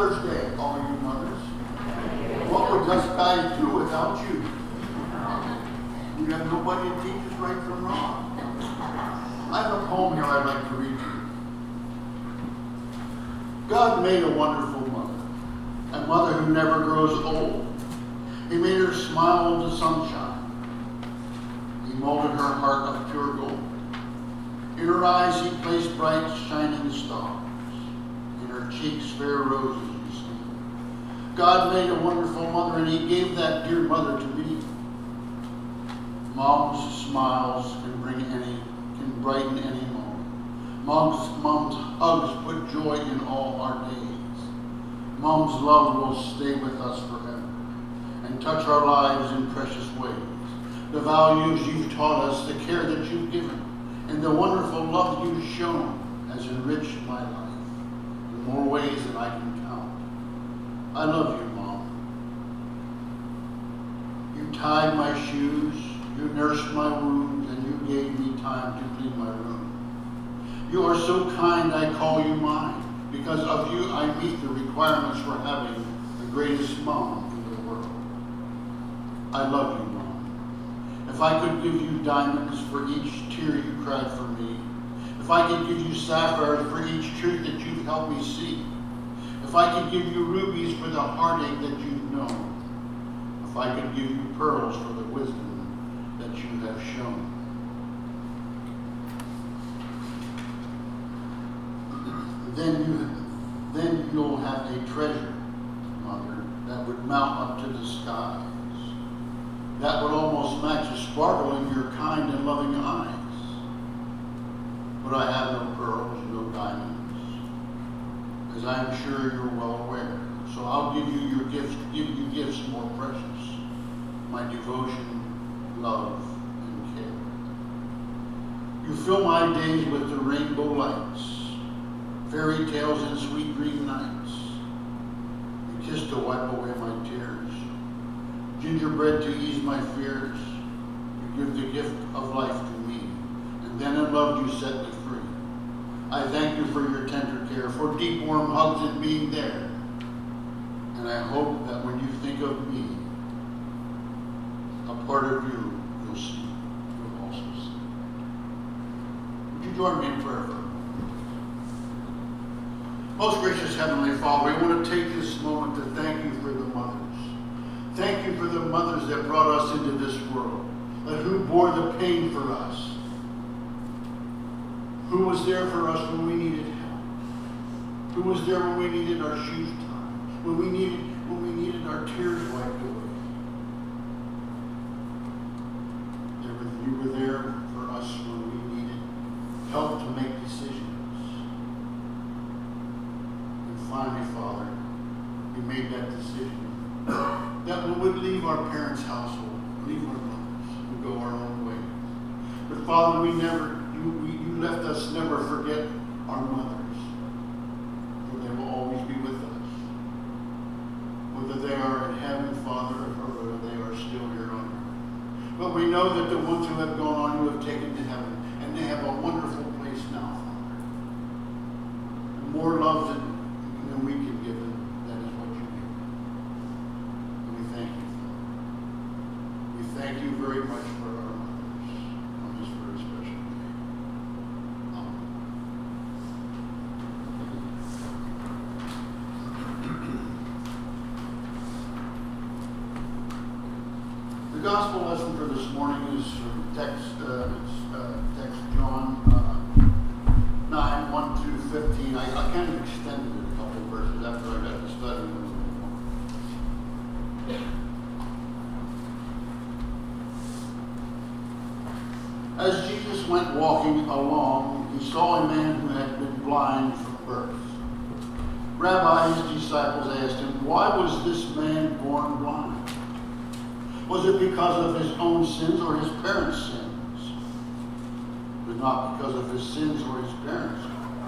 Mother's Day, all you mothers. What would us guys do without you? We have nobody to teach us right from wrong. I have a poem here I'd like to read to you. God made a wonderful mother, a mother who never grows old. He made her smile into sunshine. He molded her heart of pure gold. In her eyes he placed bright shining stars. In her cheeks fair roses you see. God made a wonderful mother, and he gave that dear mother to me. Mom's smiles can brighten any moment. Mom's hugs put joy in all our days. Mom's love will stay with us forever and touch our lives in precious ways. The values you've taught us, the care that you've given, and the wonderful love you've shown has enriched my life in more ways than I can count. I love you, Mom. You tied my shoes, you nursed my wounds, and you gave me time to clean my room. You are so kind I call you mine. Because of you I meet the requirements for having the greatest mom in the world. I love you, Mom. If I could give you diamonds for each tear you cried for me, if I could give you sapphires for each truth that you've helped me see, if I could give you rubies for the heartache that you've known, if I could give you pearls for the wisdom that you have shown, then you'll have a treasure, Mother, that would mount up to the skies, that would almost match the sparkle in your kind and loving eyes. But I have no pearls, no diamonds, as I am sure you're well aware. So I'll give you gifts more precious, my devotion, love, and care. You fill my days with the rainbow lights, fairy tales and sweet green nights. You kiss to wipe away my tears, gingerbread to ease my fears. You give the gift of life to me, and then in love you set me free. I thank you for your tender care, for deep warm hugs and being there. And I hope that when you think of me, a part of you you'll also see. Would you join me in prayer for me? Most gracious Heavenly Father, we want to take this moment to thank you for the mothers. Thank you for the mothers that brought us into this world, that who bore the pain for us, who was there for us when we needed help, who was there when we needed our shoes tied, when we needed our tears wiped away. You were there for us when we needed help to make decisions. Finally, Father, we made that decision that we would leave our parents' household, leave our mothers, and go our own way. But Father, you left us never forget our mothers, for they will always be with us. Whether they are in heaven, Father, or whether they are still here on earth. But we know that the ones who have gone on, you have taken to heaven, and they have a wonderful place now, Father. And more love than we can give them, that is what you give. And we thank you for it. We thank you very much for our mothers on this very special day. Amen. The gospel lesson for this morning is from text John 9, 1 through 15. I kind of extended it verses after I got to study them a little more. As Jesus went walking along, he saw a man who had been blind from birth. Rabbi, his disciples asked him, why was this man born blind? Was it because of his own sins or his parents' sins? It was not because of his sins or his parents'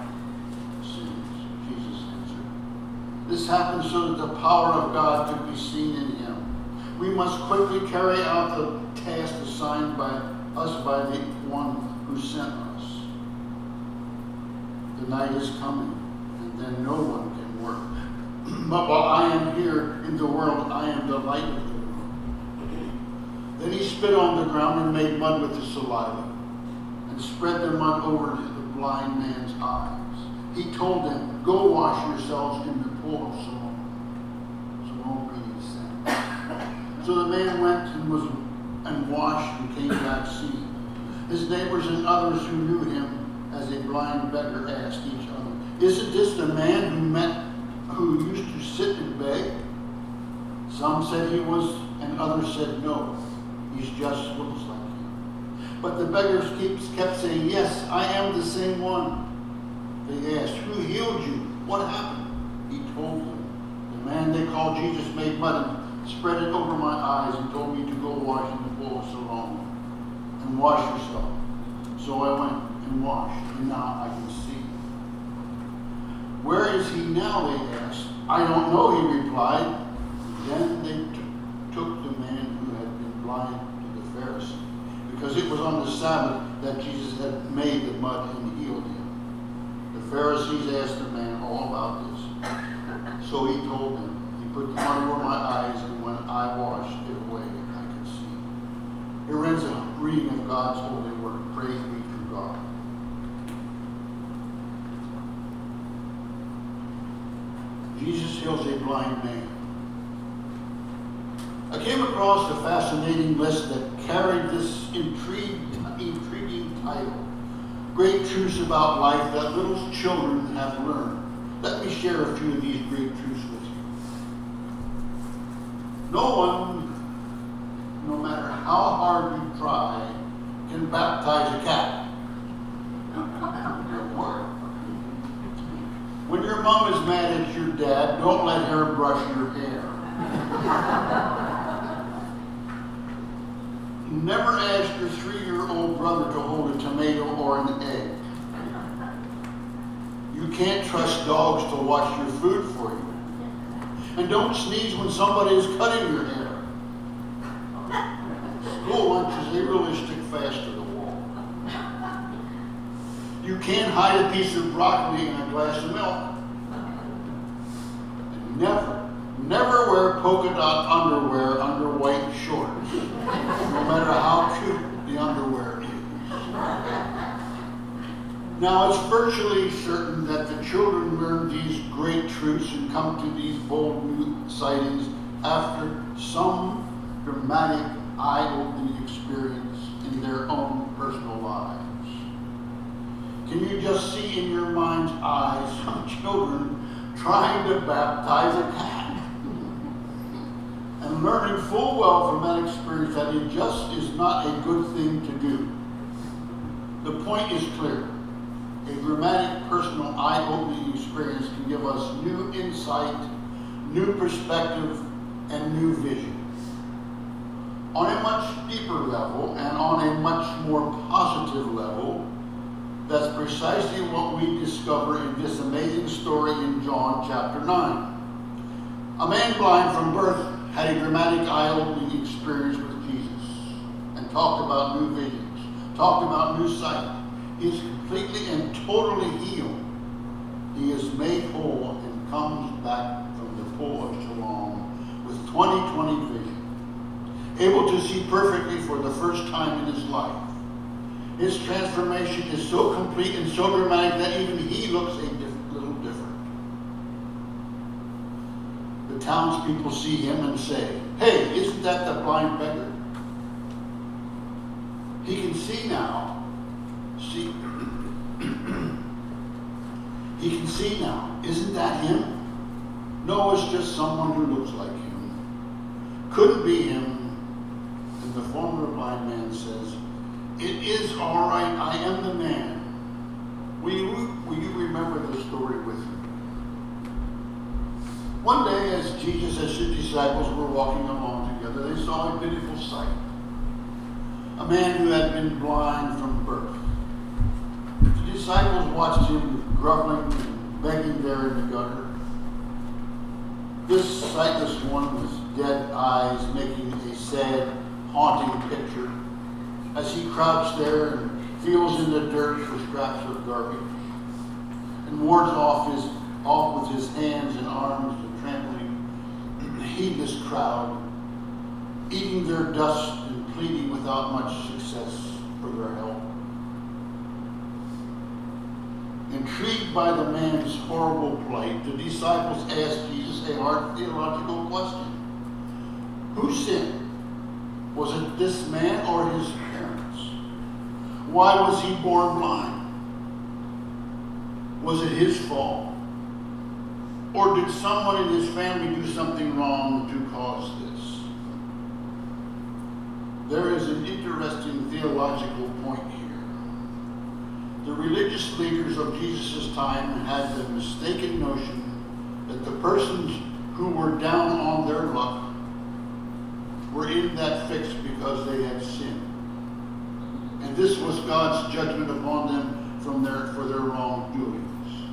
This happened so that the power of God could be seen in him. We must quickly carry out the task assigned by us by the one who sent us. The night is coming, and then no one can work. But while I am here in the world, I am the light of the world. Then he spit on the ground and made mud with his saliva and spread the mud over the blind man's eyes. He told them, go wash yourselves in the pool of Siloam. Siloam means sand. So the man went and washed and came back seeing. His neighbors and others who knew him as a blind beggar asked each other, isn't this the man who used to sit and beg? Some said he was, and others said no. He's just looks like him. But the beggars kept saying, yes, I am the same one. They asked, who healed you? What happened? He told them, the man they called Jesus made mud and spread it over my eyes and told me to go wash in the pool of Siloam and wash yourself. So I went and washed, and now I can see. Where is he now? They asked. I don't know, he replied. Then they took the man who had been blind to the Pharisee, because it was on the Sabbath that Jesus had made the mud and healed him. The Pharisees asked the man all about this. So he told them, he put the mud over my eyes, and when I washed it away, I could see. Here ends a reading of God's holy word. Praise be to God. Jesus heals a blind man. I came across a fascinating list that carried this intriguing title, Great Truths About Life That Little Children Have Learned. Let me share a few of these great truths with you. No one, no matter how hard you try, can baptize a cat. When your mom is mad at your dad, don't let her brush your hair. Never ask your 3-year-old brother to hold a tomato or an egg. You can't trust dogs to wash your food for you. And don't sneeze when somebody is cutting your hair. School lunches, they really stick fast to the wall. You can't hide a piece of broccoli in a glass of milk. And never wear polka dot underwear under white shorts, no matter how cute the underwear is. Now, it's virtually certain that the children learn these great truths and come to these bold new sightings after some dramatic, eye-opening experience in their own personal lives. Can you just see in your mind's eye some children trying to baptize a cat? And learning full well from that experience that it just is not a good thing to do. The point is clear. A dramatic, personal, eye-opening experience can give us new insight, new perspective, and new vision. On a much deeper level and on a much more positive level, that's precisely what we discover in this amazing story in John chapter 9. A man blind from birth had a dramatic eye-opening experience with Jesus and talked about new visions, talked about new sight. He is completely and totally healed. He is made whole and comes back from the pool of Siloam with 20/20 vision, able to see perfectly for the first time in his life. His transformation is so complete and so dramatic that even he looks a little different. The townspeople see him and say, "Hey, isn't that the blind beggar? He can see now. See, he can see now. Isn't that him? No, it's just someone who looks like him. Couldn't be him." And the former blind man says, "It is all right. I am the man." Will you remember the story with me? One day, as Jesus and his disciples were walking along together, they saw a pitiful sight. A man who had been blind from birth. The disciples watched him groveling and begging there in the gutter. This sightless one with dead eyes making a sad, haunting picture as he crouched there and feels in the dirt for scraps of garbage and wards off with his hands and arms the heedless crowd, eating their dust and pleading without much success for their help. Intrigued by the man's horrible plight, the disciples asked Jesus a hard theological question. Who sinned? Was it this man or his parents? Why was he born blind? Was it his fault? Or did someone in his family do something wrong to cause this? There is an interesting theological point here. The religious leaders of Jesus' time had the mistaken notion that the persons who were down on their luck were in that fix because they had sinned. And this was God's judgment upon them for their wrongdoings.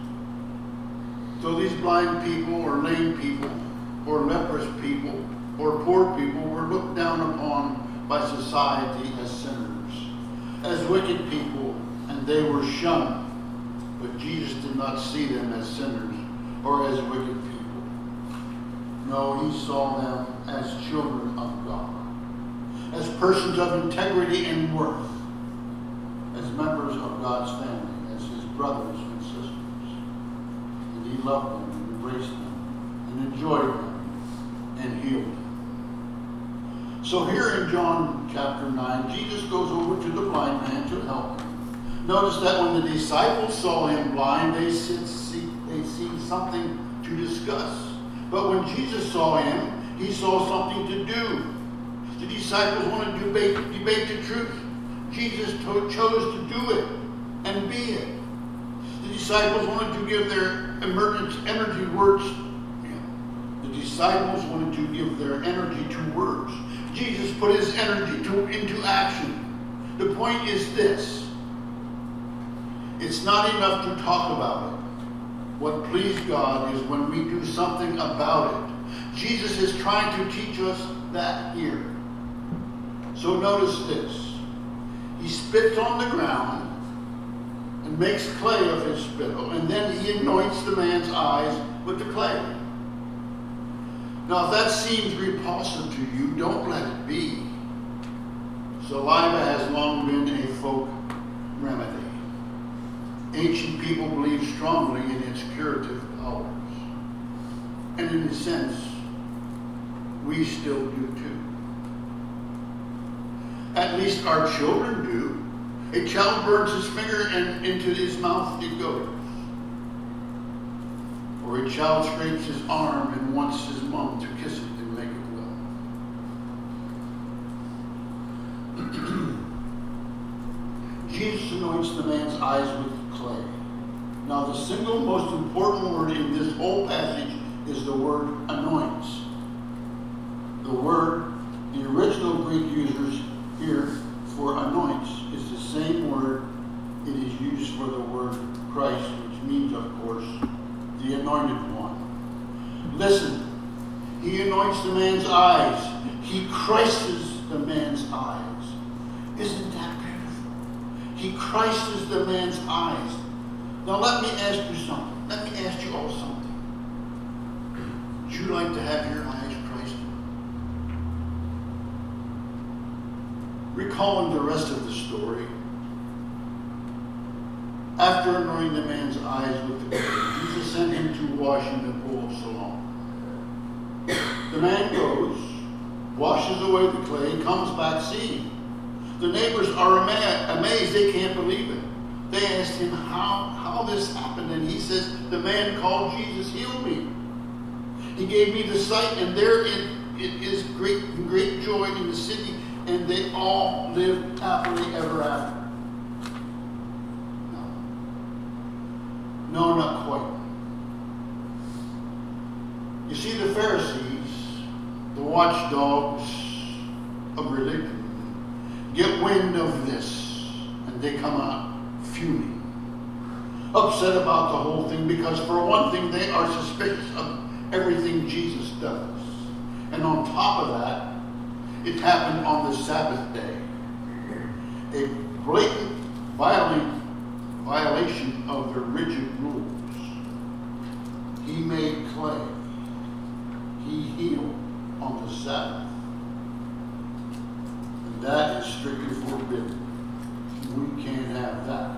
So these blind people or lame people or leprous people or poor people were looked down upon by society as sinners, as wicked people, and they were shunned. But Jesus did not see them as sinners or as wicked people. No, he saw them as children of God, as persons of integrity and worth, as members of God's family, as his brothers and sisters. And he loved them and embraced them and enjoyed them and healed them. So here in John chapter 9, Jesus goes over to the blind man to help him. Notice that when the disciples saw him blind, they seen something to discuss. But when Jesus saw him, he saw something to do. The disciples wanted to debate the truth. Jesus chose to do it and be it. The disciples wanted to give their energy words. The disciples wanted to give their energy to words. Jesus put his energy into action. The point is this. It's not enough to talk about it. What pleased God is when we do something about it. Jesus is trying to teach us that here. So notice this. He spits on the ground and makes clay of his spittle, and then he anoints the man's eyes with the clay. Now, if that seems repulsive to you, don't let it be. Saliva has long been a folk remedy. Ancient people believed strongly in its curative powers. And in a sense, we still do too. At least our children do. A child burns his finger and into his mouth it goes. Or a child scrapes his arm and wants his mom to kiss it and make it well. Jesus anoints the man's eyes with clay. Now the single most important word in this whole passage is the word anoints. The original Greek users here for anoints is the same word it is used for the word Christ, which means, of course, the anointed one. Listen, he anoints the man's eyes. He Christs the man's eyes. Isn't that beautiful? He Christs the man's eyes. Now let me ask you something. Let me ask you all something. Would you like to have your eyes Christed? Recalling the rest of the story, after anointing the man's eyes with the clay, Jesus sent him to wash in the pool of Siloam. The man goes, washes away the clay, comes back seeing. The neighbors are amazed. They can't believe it. They asked him how this happened, and he says, the man called Jesus healed me. He gave me the sight, and there it is great joy in the city, and they all lived happily ever after. No, not quite. You see, the Pharisees, the watchdogs of religion, get wind of this, and they come out fuming, upset about the whole thing, because for one thing, they are suspicious of everything Jesus does. And on top of that, it happened on the Sabbath day. A blatant violation of the rigid rules. He made clay. He healed. on the Sabbath. And that is strictly forbidden. We can't have that.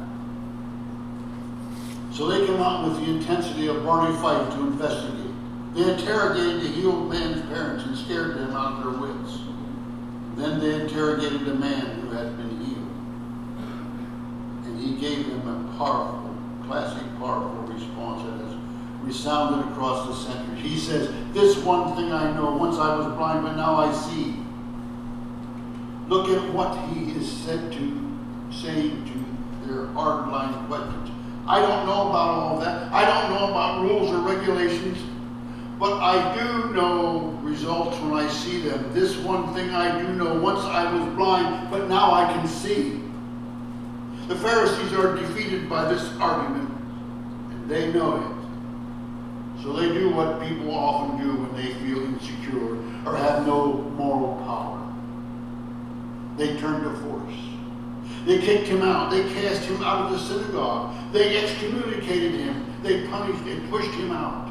So they come out with the intensity of Barney Fife to investigate. They interrogated the healed man's parents and scared them out of their wits. Then they interrogated the man who had been healed. And he gave them a powerful, classic, powerful response that has resounded across the centuries. He says, "This one thing I know, once I was blind, but now I see." Look at what he is saying to their hard-line questions. I don't know about all that. I don't know about rules or regulations. But I do know results when I see them. This one thing I do know, once I was blind, but now I can see. The Pharisees are defeated by this argument, and they know it. So they do what people often do when they feel insecure or have no moral power. They turn to force. They kicked him out. They cast him out of the synagogue. They excommunicated him. They punished and pushed him out.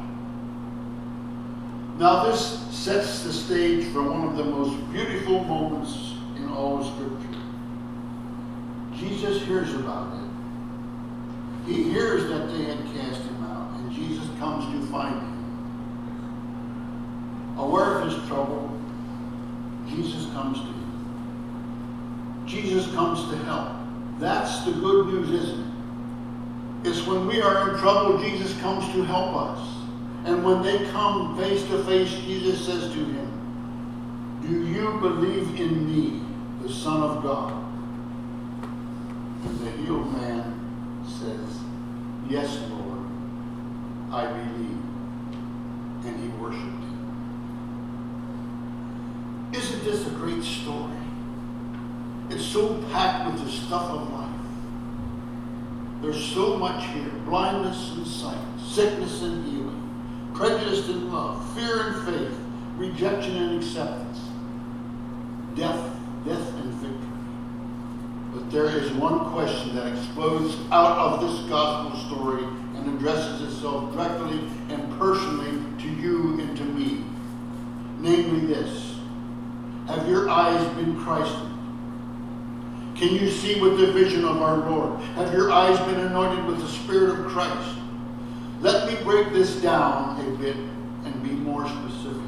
Now this sets the stage for one of the most beautiful moments in all of Scripture. Jesus hears about it. He hears that they had cast him out, and Jesus comes to find him. Aware of his trouble, Jesus comes to him. Jesus comes to help. That's the good news, isn't it? It's when we are in trouble, Jesus comes to help us. And when they come face to face, Jesus says to him, "Do you believe in me, the Son of God?" And the healed man says, "Yes, Lord, I believe." And he worshiped him. Isn't this a great story? It's so packed with the stuff of life. There's so much here. Blindness and sight, sickness and healing, prejudice and love, fear and faith, rejection and acceptance, death and victory. But there is one question that explodes out of this gospel story and addresses itself directly and personally to you and to me. Namely this: have your eyes been Christed? Can you see with the vision of our Lord? Have your eyes been anointed with the Spirit of Christ? Let me break this down a bit and be more specific.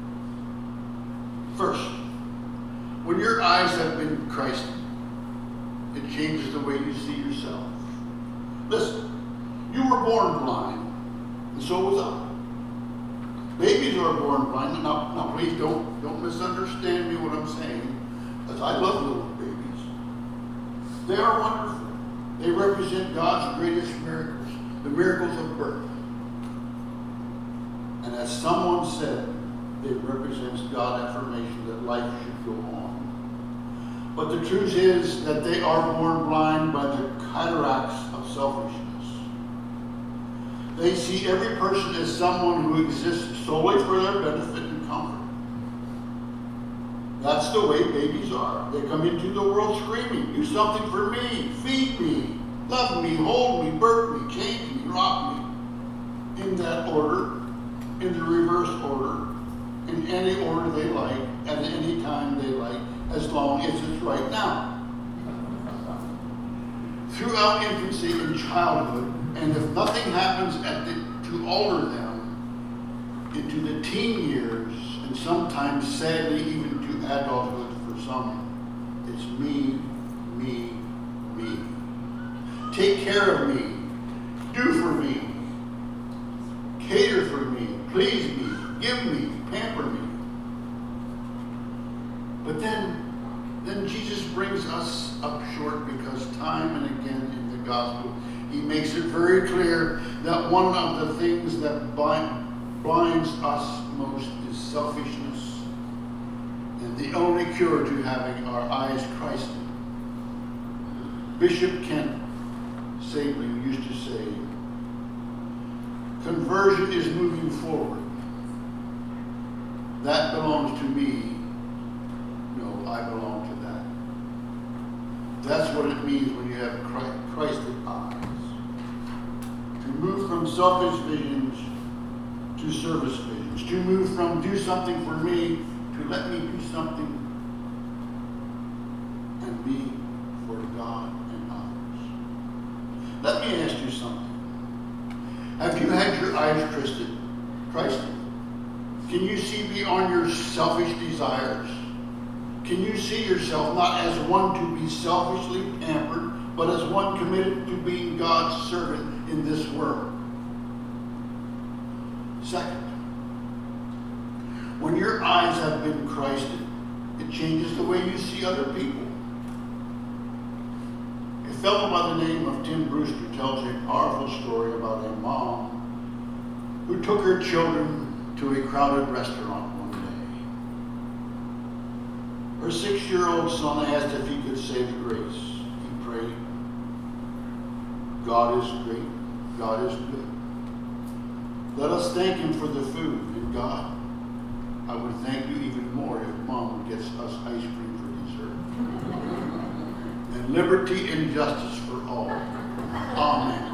First, when your eyes have been Christed, it changes the way you see yourself. Listen, you were born blind, and so was I. Babies are born blind. Now please don't misunderstand me what I'm saying, because I love little babies. They are wonderful. They represent God's greatest miracles, the miracles of birth. And as someone said, it represents God's affirmation that life should go on. But the truth is that they are born blind by the cataracts of selfishness. They see every person as someone who exists solely for their benefit and comfort. That's the way babies are. They come into the world screaming, "Do something for me, feed me, love me, hold me, burp me, change me, rock me." In that order, in the reverse order, in any order they like, at any time they like, as long as it's right now. Throughout infancy and childhood, and if nothing happens to alter them into the teen years, and sometimes sadly even to adulthood for some, it's me, me, me. Take care of me, do for me, cater for me, please me, give me, pamper me. But then Jesus brings us up short, because time and again in the gospel, he makes it very clear that one of the things that blinds us most is selfishness, and the only cure to having our eyes Christed. Bishop Kent Sabling used to say, "Conversion is moving forward. That belongs to me. No, I belong to that." That's what it means when you have Christed eyes. To move from selfish visions to service visions. is to move from do something for me to let me do something and be for God and others. Let me ask you something. Have you had your eyes christed? Can you see beyond your selfish desires? Can you see yourself not as one to be selfishly pampered, but as one committed to being God's servant in this world? Second, when your eyes have been Christed, it changes the way you see other people. A fellow by the name of Tim Brewster tells a powerful story about a mom who took her children to a crowded restaurant one day. Her 6-year-old son asked if he could say the grace. He prayed, God is great, God is good. Let us thank him for the food. And God, I would thank you even more if Mom gets us ice cream for dessert. And liberty and justice for all. Amen.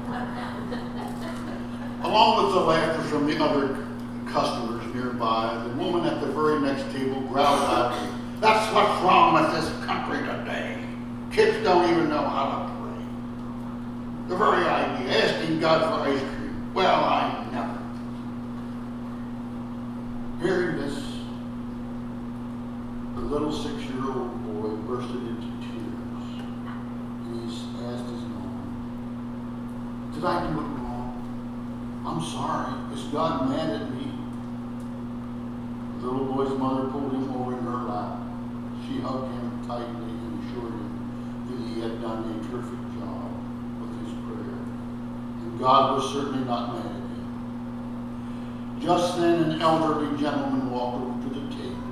Along with the laughter from the other customers nearby, the woman at the very next table growled loudly, "That's what's wrong with this country today. Kids don't even know how to pray. The very idea, asking God for ice cream. Well, I never." Hearing this, the little 6-year-old boy bursted into tears. And he asked his mom, "Did I do it wrong? I'm sorry. Is God mad at me?" The little boy's mother pulled him over in her lap. She hugged him tightly and assured him that he had done a terrific job with his prayer. And God was certainly not mad at him. Just then, an elderly gentleman walked over to the table.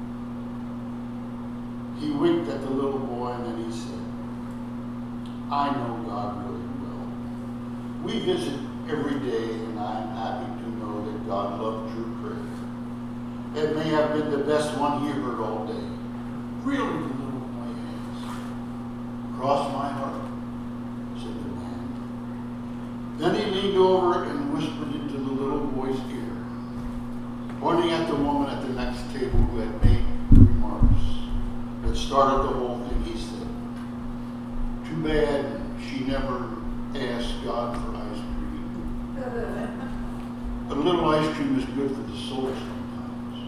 He winked at the little boy and then he said, "I know God really well. We visit every day and I'm happy to know that God loved your prayer. It may have been the best one he heard all day." "Really?" the little boy asked. "Cross my heart," said the man. Then he leaned over and whispered into the little boy's ear, pointing at the woman at the next table who had made remarks that started the whole thing. He said, "Too bad she never asked God for ice cream. But a little ice cream is good for the soul sometimes."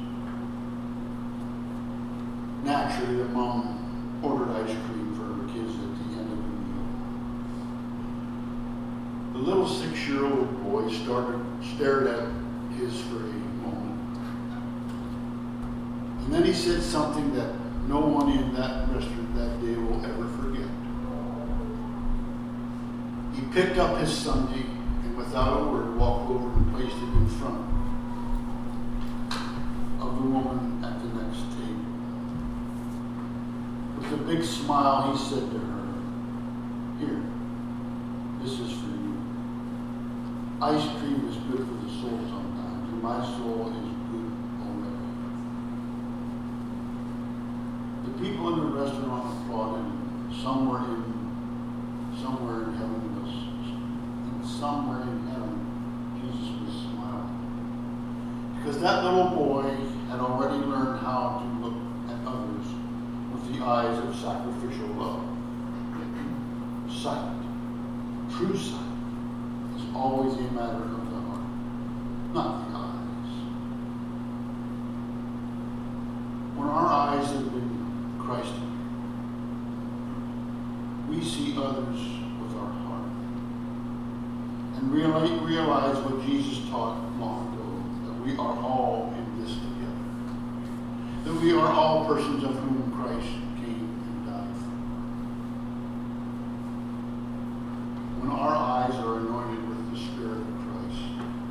Naturally, the mom ordered ice cream for her kids at the end of the meal. The little 6-year-old boy stared at his for a moment. And then he said something that no one in that restaurant that day will ever forget. He picked up his sundae and without a word walked over and placed it in front of the woman at the next table. With a big smile, he said to her, "Here, this is for you. Ice cream is good for the soul sometimes, and my soul is good already." The people in the restaurant applauded, and somewhere in heaven, Jesus was smiling. Because that little boy had already learned how to look at others with the eyes of sacrificial love. Sight, true sight, is always a matter of the heart, not the eyes. When our eyes have been Christed, we see others with our heart and realize what Jesus taught long ago, that we are all in this together, that we are all persons of whom Christ came and died for. When our eyes are anointed with the Spirit of Christ,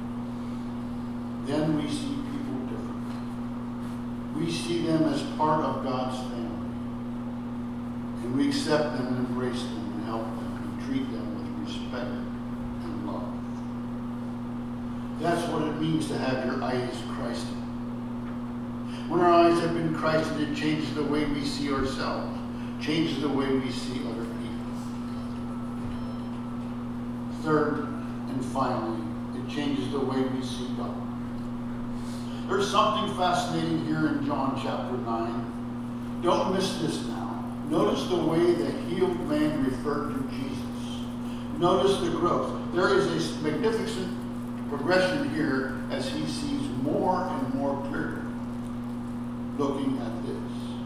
then we see people differently. We see them as part of God's family. And we accept them and embrace them and help them and treat them with respect and love. That's what it means to have your eyes Christed. When our eyes have been Christed, it changes the way we see ourselves, changes the way we see other people. Third and finally, it changes the way we see God. There's something fascinating here in John chapter 9. Don't miss this now. Notice the way the healed man referred to Jesus. Notice the growth. There is a magnificent progression here as he sees more and more clearly looking at this.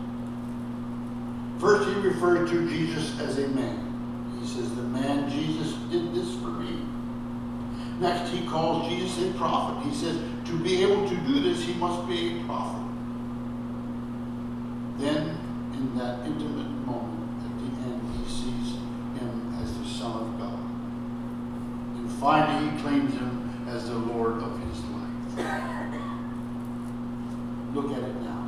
First, he referred to Jesus as a man. He says, the man Jesus did this for me. Next, he calls Jesus a prophet. He says, to be able to do this, he must be a prophet. Then, in that intimate moment at the end, he sees him as the Son of God. And finally, he claims him as the Lord of his life. Look at it now.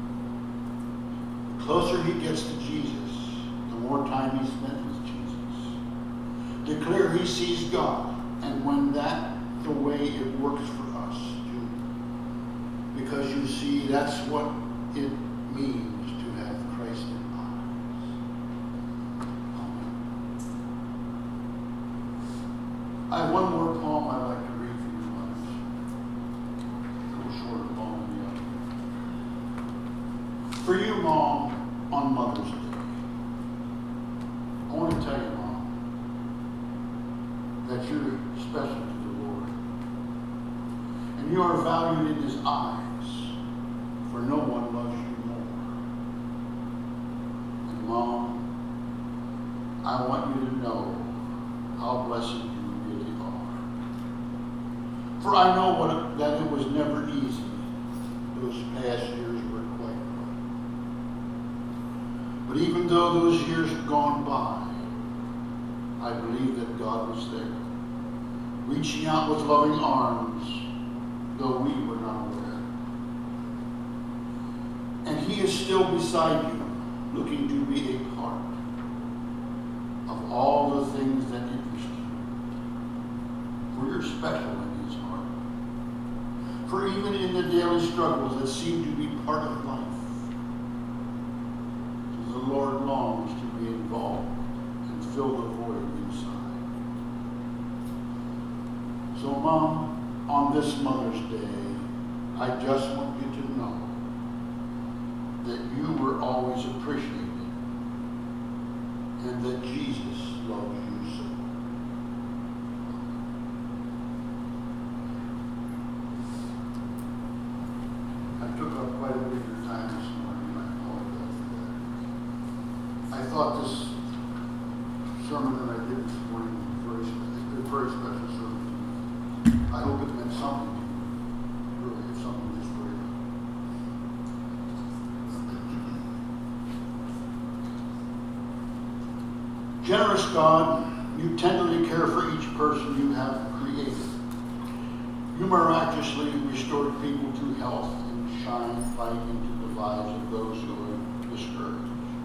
The closer he gets to Jesus, the more time he spends with Jesus. The clearer he sees God. And when that's the way it works for us, too. Because you see, that's what it means to have Christ in eyes. Amen. I have one more poem I'd like to read for you, brothers. A little shorter poem than the other. For you, Mom, on Mother's Day, I want to tell you, Mom, that you're special to the Lord. And you are valued in his eyes, for no one loves you more. And Mom, I want you to know how blessed you really are. For I know that it was never easy. Those past years were quite rough. But even though those years have gone by, I believe that God was there, reaching out with loving arms, though we were not aware. And he is still beside you, looking to be a part of all the things that interest you. For you're special in his heart. For even in the daily struggles that seem to be part of life, the Lord longs to be involved and fill the void inside. So, Mom, on this Mother's Day, I just want you to know that you were always appreciated and that Jesus loves you so. I took up quite a bit of your time this morning, and I apologize for that. I thought this sermon that I did this morning was a very special sermon. I hope it meant something to you, really, if something just for you. Generous God, you tenderly care for each person you have created. You miraculously restored people to health and shine light into the lives of those who are discouraged.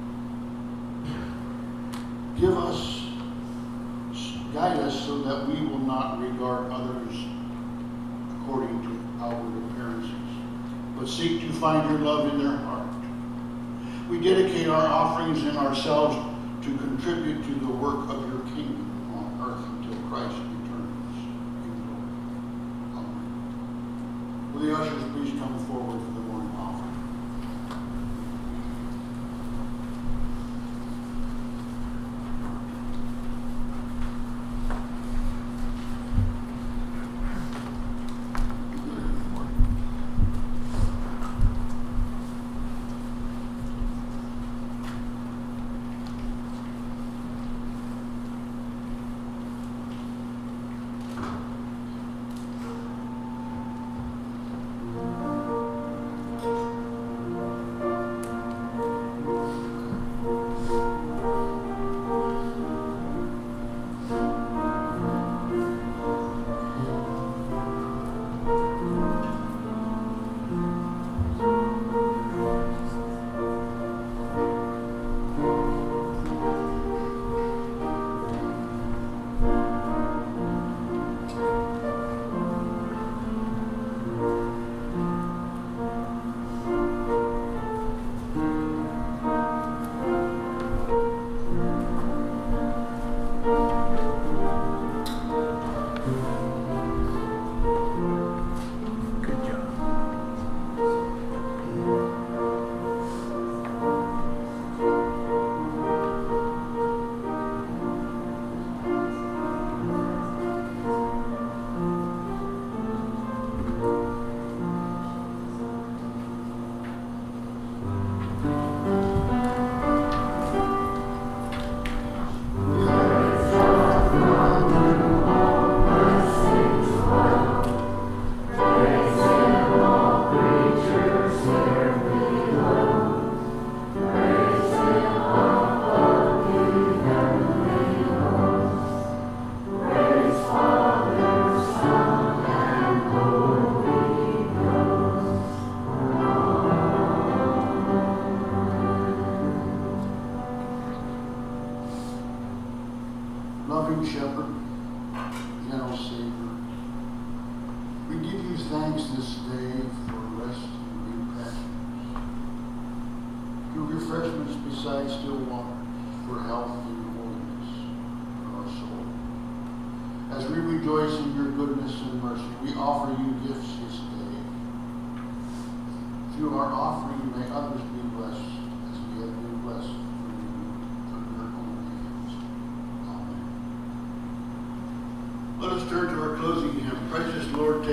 Guide us so that we will not regard others according to outward appearances, but seek to find your love in their heart. We dedicate our offerings and ourselves to contribute to the work of your kingdom on earth until Christ returns in glory. Amen. Will the ushers please come forward for the morning offering? refreshments beside still waters for health and holiness for our soul. As we rejoice in your goodness and mercy, we offer you gifts this day. Through our offering, may others be blessed as we have been blessed from your own hands. Amen. Let us turn to our closing hymn. Precious Lord, take